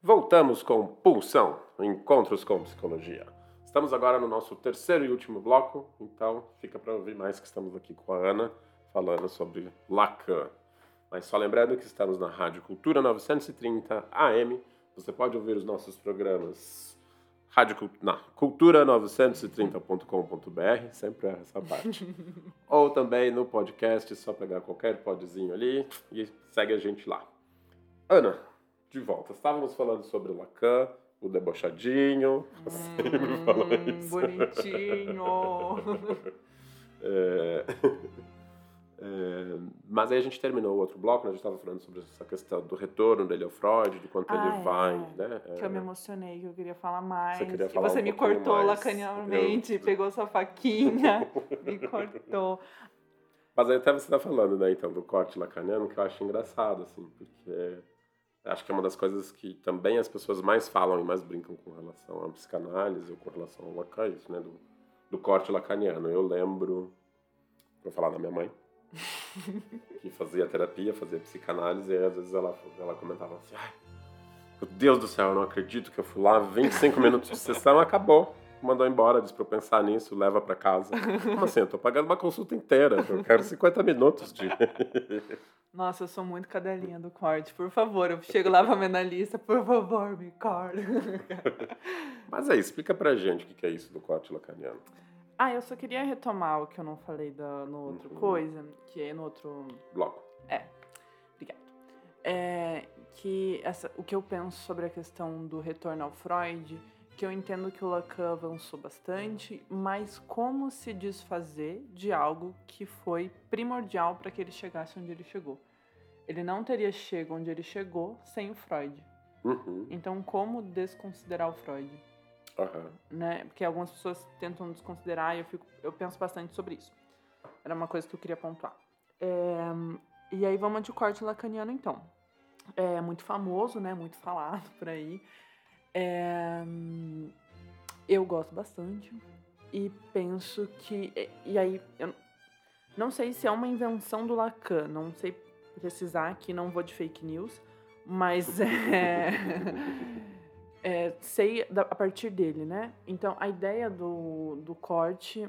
Voltamos com Pulsão, Encontros com Psicologia. Estamos agora no nosso terceiro e último bloco, então fica para ouvir mais que estamos aqui com a Ana, falando sobre Lacan. Mas só lembrando que estamos na Rádio Cultura 930 AM, você pode ouvir os nossos programas cultura930.com.br, sempre é essa parte. Ou também no podcast, só pegar qualquer podzinho ali e segue a gente lá. Ana, de volta. Estávamos falando sobre o Lacan, o debochadinho. Sempre falando isso. Bonitinho. Mas aí a gente terminou o outro bloco, né? A gente estava falando sobre essa questão do retorno dele ao Freud, de quanto ele vai, né? Que eu me emocionei, que eu queria falar mais. Você queria falar você um me pouquinho cortou mais. lacanianamente, pegou sua faquinha, me cortou. Mas aí até você está falando, né, então, do corte lacaniano, que eu acho engraçado, assim, porque acho que é uma das coisas que também as pessoas mais falam e mais brincam com relação à psicanálise ou com relação ao Lacan, isso, né, do corte lacaniano. Eu lembro, vou falar da minha mãe, que fazia terapia, fazia psicanálise, e às vezes ela comentava assim, ai, meu Deus do céu, eu não acredito que eu fui lá, 25 minutos de sessão, acabou. Mandou embora, disse pra eu pensar nisso, leva pra casa. Como assim? Eu tô pagando uma consulta inteira, eu quero 50 minutos de... Nossa, eu sou muito cadelinha do corte, por favor, eu chego lá pra minha analista, por favor, me corta. Mas aí, explica pra gente o que é isso do corte lacaniano. Eu só queria retomar o que eu não falei no outro coisa, que é no outro... Bloco. Obrigada. O que eu penso sobre a questão do retorno ao Freud, que eu entendo que o Lacan avançou bastante, mas como se desfazer de algo que foi primordial para que ele chegasse onde ele chegou. Ele não teria chegado onde ele chegou sem o Freud. Então, como desconsiderar o Freud? Né? Porque algumas pessoas tentam desconsiderar e eu penso bastante sobre isso. Era uma coisa que eu queria pontuar. E aí vamos de corte lacaniano, então. É muito famoso, né? Muito falado por aí. Eu gosto bastante e penso que... E aí, eu não sei se é uma invenção do Lacan, não sei precisar aqui, não vou de fake news, mas sei a partir dele, né? Então, a ideia do corte...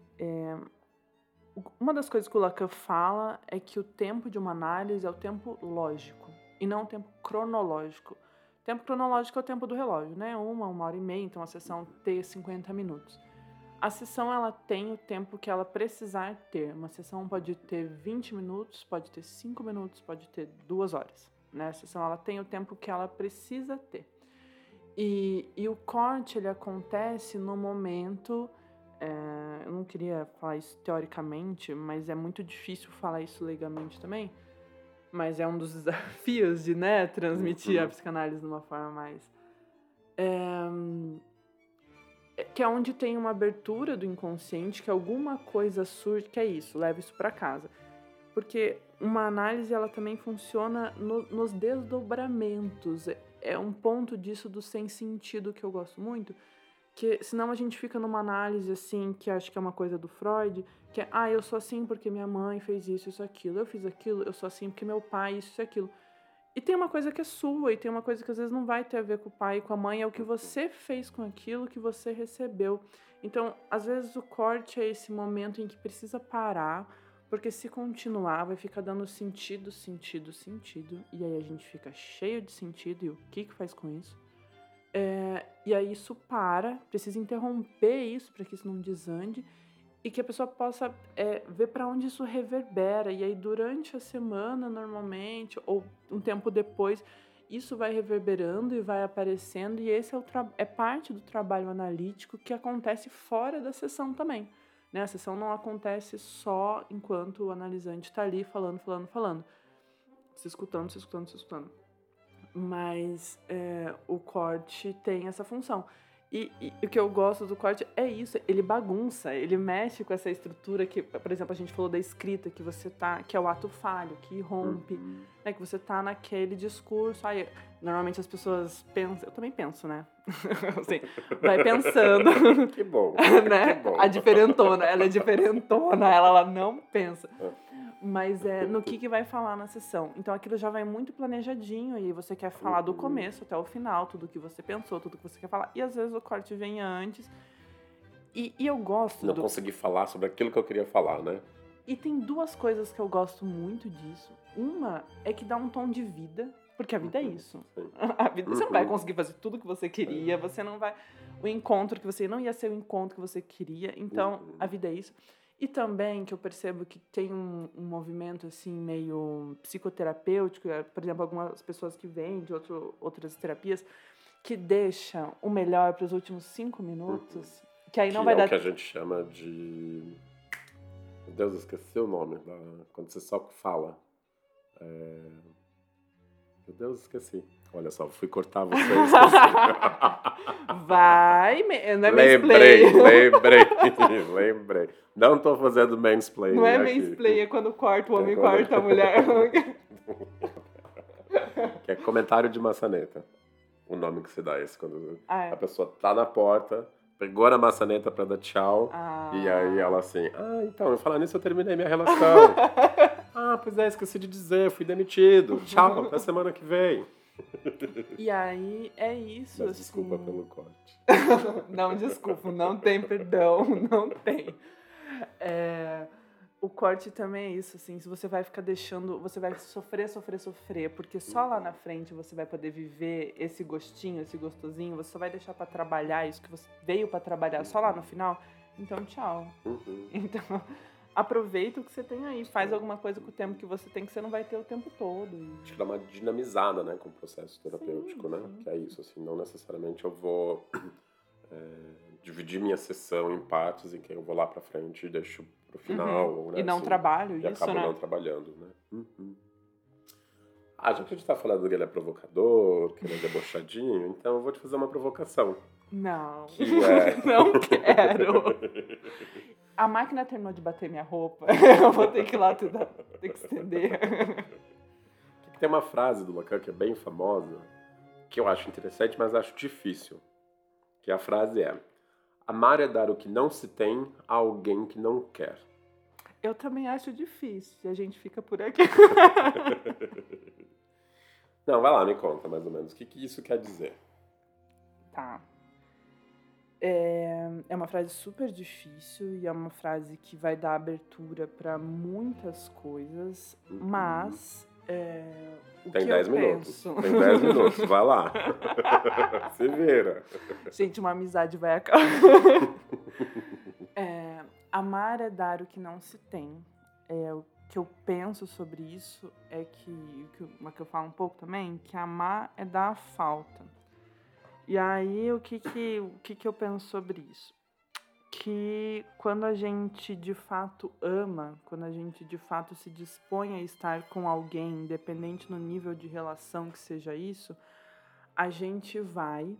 Uma das coisas que o Lacan fala é que o tempo de uma análise é o tempo lógico e não o tempo cronológico. O tempo cronológico é o tempo do relógio, né? Uma hora e meia, então a sessão tem 50 minutos. A sessão, ela tem o tempo que ela precisar ter. Uma sessão pode ter 20 minutos, pode ter 5 minutos, pode ter 2 horas. Né? A sessão, ela tem o tempo que ela precisa ter. E o corte, ele acontece no momento... eu não queria falar isso teoricamente, mas é muito difícil falar isso legalmente também. Mas é um dos desafios de, né, transmitir a psicanálise de uma forma mais... que é onde tem uma abertura do inconsciente, que alguma coisa surge, que é isso, leva isso para casa. Porque uma análise, ela também funciona nos desdobramentos. É um ponto disso do sem sentido que eu gosto muito, que senão a gente fica numa análise assim, que acho que é uma coisa do Freud, que é, eu sou assim porque minha mãe fez isso, aquilo, eu fiz aquilo, eu sou assim porque meu pai, isso, aquilo. E tem uma coisa que é sua, e tem uma coisa que às vezes não vai ter a ver com o pai e com a mãe, é o que você fez com aquilo que você recebeu. Então, às vezes o corte é esse momento em que precisa parar, porque se continuar vai ficar dando sentido, e aí a gente fica cheio de sentido, e o que faz com isso? E aí isso precisa interromper isso para que isso não desande e que a pessoa possa ver para onde isso reverbera. E aí durante a semana, normalmente, ou um tempo depois, isso vai reverberando e vai aparecendo, e esse é parte do trabalho analítico que acontece fora da sessão também. Né? A sessão não acontece só enquanto o analisante está ali falando, se escutando. Mas o corte tem essa função. E o que eu gosto do corte é isso, ele bagunça, ele mexe com essa estrutura que, por exemplo, a gente falou da escrita, que é o ato falho, que rompe, né, que você tá naquele discurso. Normalmente as pessoas pensam, eu também penso, né? Assim, vai pensando. Que bom, né? que bom. A diferentona, ela é diferentona, ela não pensa. Mas é no que vai falar na sessão. Então aquilo já vai muito planejadinho e você quer falar do começo até o final, tudo que você pensou, tudo que você quer falar. E às vezes o corte vem antes. E eu gosto Não consegui falar sobre aquilo que eu queria falar, né? E tem duas coisas que eu gosto muito disso. Uma é que dá um tom de vida, porque a vida é isso. A vida, você não vai conseguir fazer tudo que você queria, você não vai... O encontro que você não ia ser o encontro que você queria, então a vida é isso. E também que eu percebo que tem um movimento assim meio psicoterapêutico, por exemplo, algumas pessoas que vêm de outras terapias, que deixam o melhor para os últimos 5 minutos, que aí não vai dar... o que a gente chama de... Meu Deus, eu esqueci o nome. Quando você só fala. Meu Deus, esqueci. Olha só, fui cortar você e esqueci. Vai, não é mansplay. Lembrei. Não tô fazendo mansplay. Não é mansplay, é quando corta o homem, corta a mulher. Que é comentário de maçaneta. O nome que se dá esse quando a pessoa tá na porta, pegou na maçaneta pra dar tchau, e aí ela assim, então, falando nisso eu terminei minha relação. Pois é, esqueci de dizer, fui demitido. Tchau, até semana que vem. E aí, é isso. Mas desculpa pelo corte. Não, desculpa, não tem perdão, não tem. O corte também é isso, assim, se você vai ficar deixando, você vai sofrer, porque só lá na frente você vai poder viver esse gostinho, esse gostosinho, você só vai deixar pra trabalhar isso que você veio pra trabalhar só lá no final, então tchau. Então, aproveita o que você tem aí, faz alguma coisa com o tempo que você tem, que você não vai ter o tempo todo. Acho que dá uma dinamizada, né, com o processo terapêutico, né, que é isso, assim, não necessariamente eu vou dividir minha sessão em partes em que eu vou lá pra frente e deixo pro final. Né, e não assim, trabalho e isso, acabo né? não trabalhando, né. Já que a gente tá falando que ele é provocador, que ele é debochadinho, então eu vou te fazer uma provocação. Não, que é... não quero. A máquina terminou de bater minha roupa, eu vou ter que ir lá ter que estender. Tem uma frase do Lacan que é bem famosa, que eu acho interessante, mas acho difícil. Que a frase é: amar é dar o que não se tem a alguém que não quer. Eu também acho difícil, e a gente fica por aqui. Não, vai lá, me conta mais ou menos. O que isso quer dizer? Tá. É uma frase super difícil e é uma frase que vai dar abertura para muitas coisas, mas Tem 10 minutos. Tem 10 minutos, vai lá. Se vira. Gente, uma amizade vai acabar. Amar é dar o que não se tem. O que eu penso sobre isso é que eu falo um pouco também, que amar é dar a falta. E aí, o que eu penso sobre isso? Que quando a gente de fato ama, quando a gente de fato se dispõe a estar com alguém, independente no nível de relação que seja isso, a gente vai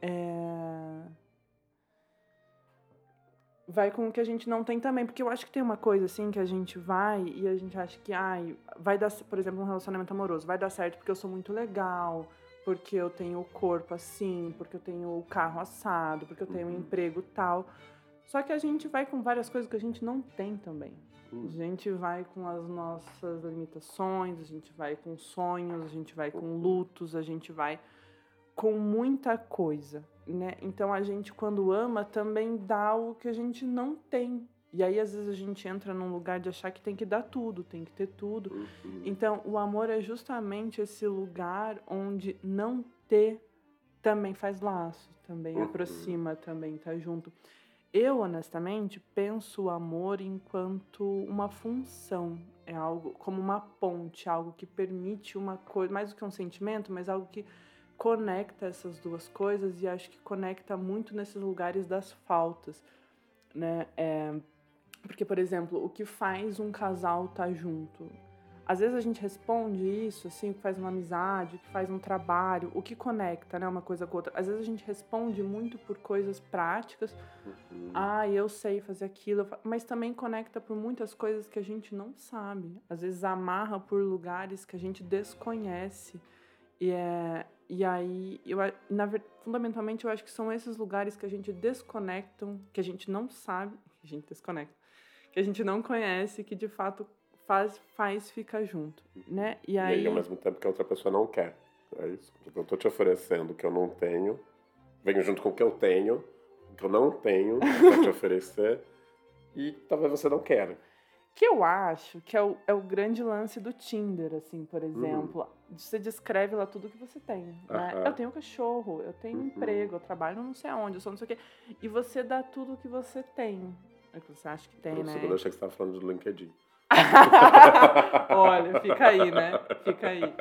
com o que a gente não tem também. Porque eu acho que tem uma coisa assim que a gente vai e a gente acha que vai dar, por exemplo, um relacionamento amoroso, vai dar certo porque eu sou muito legal, porque eu tenho o corpo assim, porque eu tenho o carro assado, porque eu tenho um emprego tal. Só que a gente vai com várias coisas que a gente não tem também. A gente vai com as nossas limitações, a gente vai com sonhos, a gente vai com lutos, a gente vai com muita coisa, né? Então a gente, quando ama, também dá o que a gente não tem. E aí, às vezes, a gente entra num lugar de achar que tem que dar tudo, tem que ter tudo. Então, o amor é justamente esse lugar onde não ter também faz laço, também aproxima, também tá junto. Eu, honestamente, penso o amor enquanto uma função. É algo como uma ponte, algo que permite uma coisa, mais do que um sentimento, mas algo que conecta essas duas coisas, e acho que conecta muito nesses lugares das faltas, né? Porque, por exemplo, o que faz um casal estar junto? Às vezes a gente responde isso, assim, o que faz uma amizade, o que faz um trabalho, o que conecta, né, uma coisa com outra. Às vezes a gente responde muito por coisas práticas. Eu sei fazer aquilo, mas também conecta por muitas coisas que a gente não sabe. Às vezes amarra por lugares que a gente desconhece. E aí, fundamentalmente, eu acho que são esses lugares que a gente desconecta, que a gente não sabe, que a gente desconecta, que a gente não conhece, que de fato faz ficar junto, né? E E aí ao mesmo tempo que a outra pessoa não quer. É isso. Tipo, eu tô te oferecendo o que eu não tenho, venho junto com o que eu tenho, o que eu não tenho pra te oferecer, e talvez você não queira. que eu acho que é o grande lance do Tinder, assim, por Uhum. exemplo. Você descreve lá tudo que você tem, né? Aham. Eu tenho cachorro, eu tenho emprego, eu trabalho não sei aonde, eu sou não sei o quê. E você dá tudo que você tem. É o que você acha que tem, Por um segundo eu né? achei que você tava falando do LinkedIn. Olha, fica aí, né? Fica aí.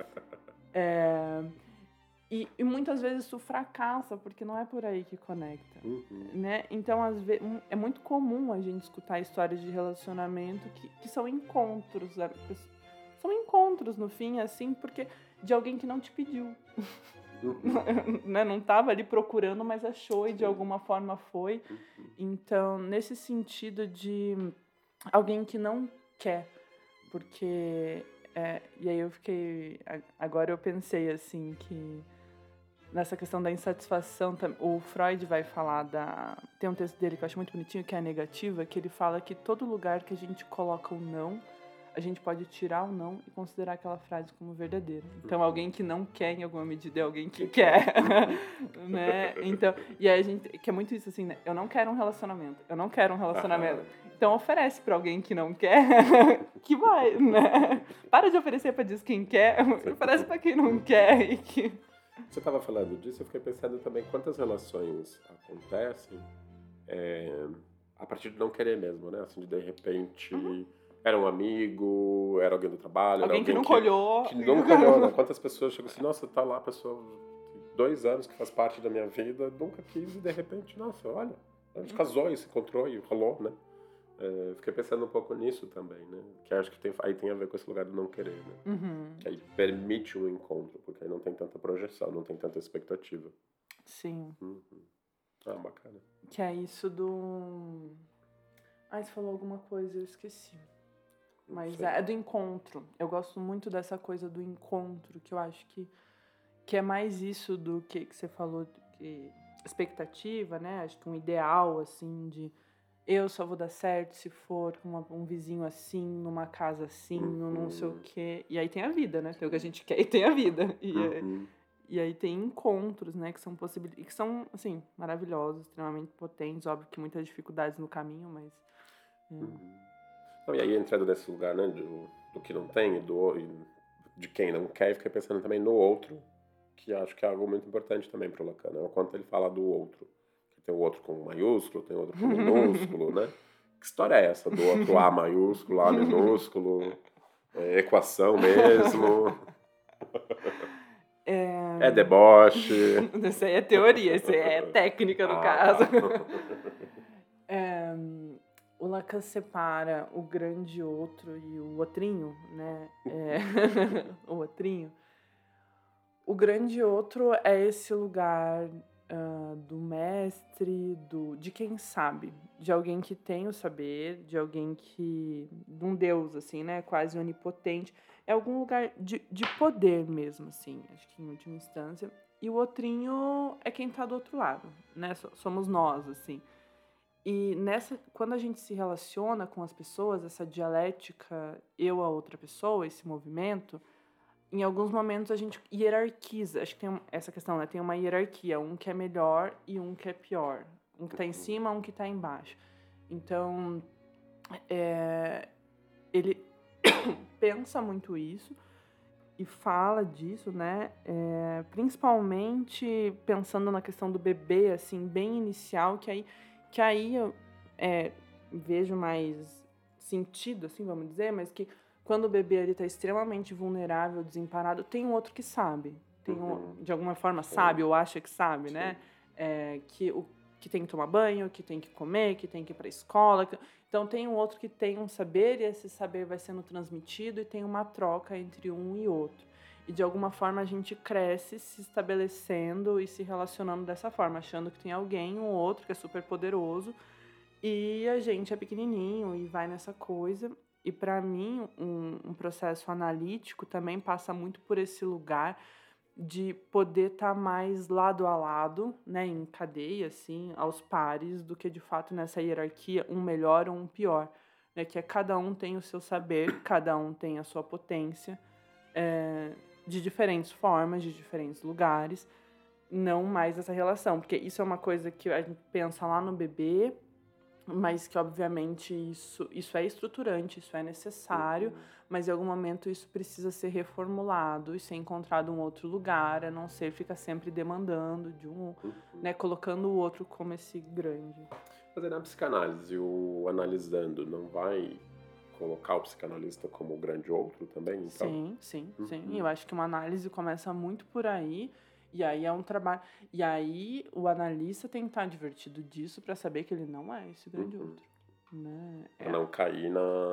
E muitas vezes isso fracassa, porque não é por aí que conecta, Uhum. né? Então, às vezes, é muito comum a gente escutar histórias de relacionamento que são encontros, né? São encontros, no fim, assim, porque de alguém que não te pediu. Né? Não estava ali procurando, mas achou e de alguma forma foi. Então, nesse sentido de alguém que não quer, porque... e aí eu fiquei... Agora eu pensei, assim, que nessa questão da insatisfação, o Freud vai falar tem um texto dele que eu acho muito bonitinho, que é a negativa, que ele fala que todo lugar que a gente coloca o não, a gente pode tirar o não e considerar aquela frase como verdadeira. Então, alguém que não quer, em alguma medida, é alguém que quer, né? Então, e aí a gente, que é muito isso assim, né? Eu não quero um relacionamento, eu não quero um relacionamento. Então, oferece pra alguém que não quer, que vai, né? Para de oferecer pra dizer quem quer, oferece pra quem não quer e que... Você estava falando disso, eu fiquei pensando também quantas relações acontecem a partir de não querer mesmo, né? Assim, de repente era um amigo, era alguém do trabalho, alguém era que alguém nunca olhou. Que nunca olhou, né? Quantas pessoas chegam assim, nossa, tá lá a pessoa, 2 anos que faz parte da minha vida, nunca quis e de repente, nossa, olha, a gente casou e se encontrou e rolou, né? Fiquei pensando um pouco nisso também, né? Que acho que aí tem a ver com esse lugar do não querer, né? Que aí permite um encontro, porque aí não tem tanta projeção, não tem tanta expectativa. Sim. Ah, bacana. Que é isso do... você falou alguma coisa, eu esqueci. Mas é do encontro. Eu gosto muito dessa coisa do encontro, que eu acho que é mais isso do que você falou, que expectativa, né? Acho que um ideal, assim, de eu só vou dar certo se for com um vizinho assim, numa casa assim, no não sei o quê. E aí tem a vida, né? Tem o que a gente quer e tem a vida. E aí tem encontros, né? Que são que são, assim, maravilhosos, extremamente potentes. Óbvio que muitas dificuldades no caminho, mas... E aí, entrando nesse lugar, né? Do que não tem, de quem não quer, eu fiquei pensando também no outro, que acho que é algo muito importante também para o Lacan, né? O quanto ele fala do outro. Tem o outro com maiúsculo, tem outro com minúsculo, né? Que história é essa do outro A maiúsculo, A minúsculo, equação mesmo? É deboche? Isso aí é teoria, isso aí é técnica no caso. Tá. O Lacan separa o grande outro e o outrinho, né? O outrinho. O grande outro é esse lugar do mestre, de quem sabe, de alguém que tem o saber, de alguém de um deus, assim, né, quase onipotente, é algum lugar de poder mesmo, assim, acho que em última instância, e o outrinho é quem tá do outro lado, né, somos nós, assim, e quando a gente se relaciona com as pessoas, essa dialética, eu a outra pessoa, esse movimento, em alguns momentos a gente hierarquiza. Acho que tem essa questão, né? Tem uma hierarquia. Um que é melhor e um que é pior. Um que tá em cima, um que tá embaixo. Então, ele pensa muito isso e fala disso, né? Principalmente pensando na questão do bebê, assim, bem inicial, que aí eu vejo mais sentido, assim, vamos dizer, mas que quando o bebê ele está extremamente vulnerável, desamparado, tem um outro que sabe. De alguma forma sabe, ou acha que sabe, né? Que tem que tomar banho, que tem que comer, que tem que ir para a escola. Então, tem um outro que tem um saber e esse saber vai sendo transmitido e tem uma troca entre um e outro. E, de alguma forma, a gente cresce se estabelecendo e se relacionando dessa forma, achando que tem alguém, um outro, que é super poderoso, e a gente é pequenininho e vai nessa coisa. E, para mim, um processo analítico também passa muito por esse lugar de poder estar mais lado a lado, né, em cadeia, assim, aos pares, do que, de fato, nessa hierarquia, um melhor ou um pior. né, que é cada um tem o seu saber, cada um tem a sua potência, de diferentes formas, de diferentes lugares, não mais essa relação, porque isso é uma coisa que a gente pensa lá no bebê, mas que obviamente isso é estruturante, isso é necessário, mas em algum momento isso precisa ser reformulado e ser encontrado um outro lugar, a não ser ficar sempre demandando de um, né, colocando o outro como esse grande. Mas aí na psicanálise, o analisando não vai colocar o psicanalista como o grande outro também, então? Sim. Eu acho que uma análise começa muito por aí, e aí é um trabalho. E aí o analista tem que estar divertido disso para saber que ele não é esse grande outro. Né? Pra não cair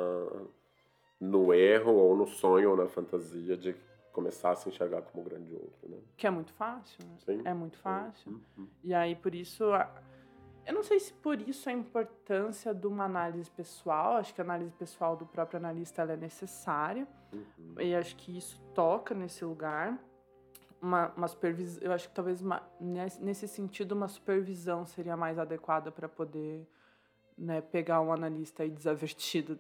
no erro, ou no sonho, ou na fantasia de começar a se enxergar como o grande outro, né? Que é muito fácil, né? Sim. É muito fácil. E aí, por isso... Eu não sei se por isso a importância de uma análise pessoal. Acho que a análise pessoal do próprio analista ela é necessária. E acho que isso toca nesse lugar. Uma supervisão, eu acho que talvez nesse sentido uma supervisão seria mais adequada para poder, né, pegar um analista aí desavertido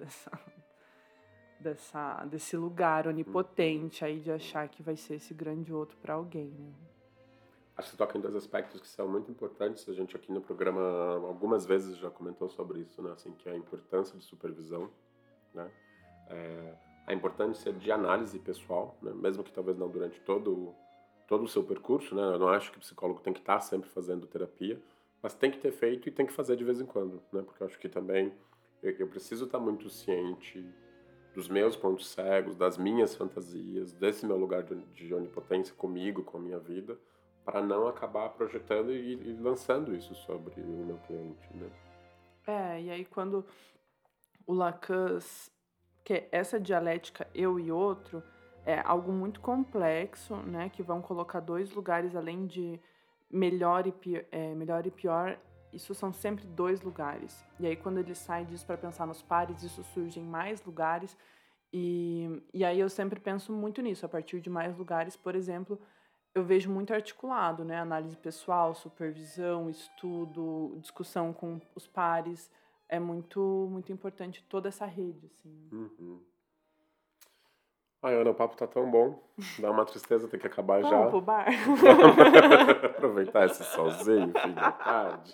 desse lugar onipotente aí de achar que vai ser esse grande outro para alguém, né? Acho que toca em dois aspectos que são muito importantes. A gente aqui no programa algumas vezes já comentou sobre isso, né? Assim, que é a importância de supervisão, né? A importância de análise pessoal, né? Mesmo que talvez não durante todo o seu percurso, né? Eu não acho que o psicólogo tem que estar sempre fazendo terapia, mas tem que ter feito e tem que fazer de vez em quando, né? Porque eu acho que também eu preciso estar muito ciente dos meus pontos cegos, das minhas fantasias, desse meu lugar de onipotência comigo, com a minha vida, para não acabar projetando e lançando isso sobre o meu cliente, né? E aí quando o Lacan, que essa dialética eu e outro, é algo muito complexo, né? Que vão colocar dois lugares além de melhor e pior, isso são sempre dois lugares. E aí quando ele sai disso para pensar nos pares, isso surge em mais lugares. E aí eu sempre penso muito nisso, a partir de mais lugares, por exemplo, eu vejo muito articulado, né? Análise pessoal, supervisão, estudo, discussão com os pares. É muito, muito importante toda essa rede, assim. Ai, Ana, o papo tá tão bom. Dá uma tristeza ter que acabar já. Vamos pro bar? Aproveitar esse solzinho, fim da tarde.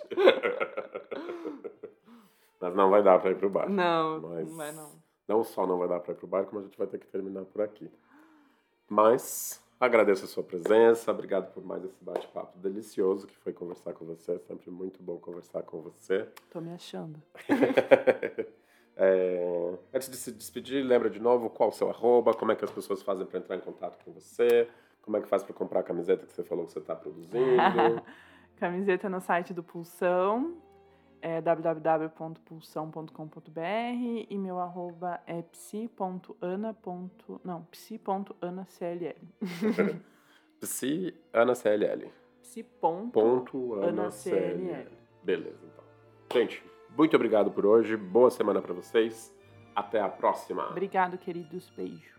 Mas não vai dar pra ir pro bar. Não vai não. Não só não vai dar pra ir pro bar, como a gente vai ter que terminar por aqui. Mas agradeço a sua presença, obrigado por mais esse bate-papo delicioso que foi conversar com você. É sempre muito bom conversar com você. Tô me achando. Antes de se despedir, lembra de novo qual o seu @, como é que as pessoas fazem para entrar em contato com você, como é que faz para comprar a camiseta que você falou que você está produzindo. Camiseta no site do Pulsão, www.pulsão.com.br, e meu @, é psi.ana.cll. Psi.ana.cll. Psi.ana.cll. Beleza, então. Gente, muito obrigado por hoje. Boa semana para vocês. Até a próxima. Obrigado, queridos. Beijo.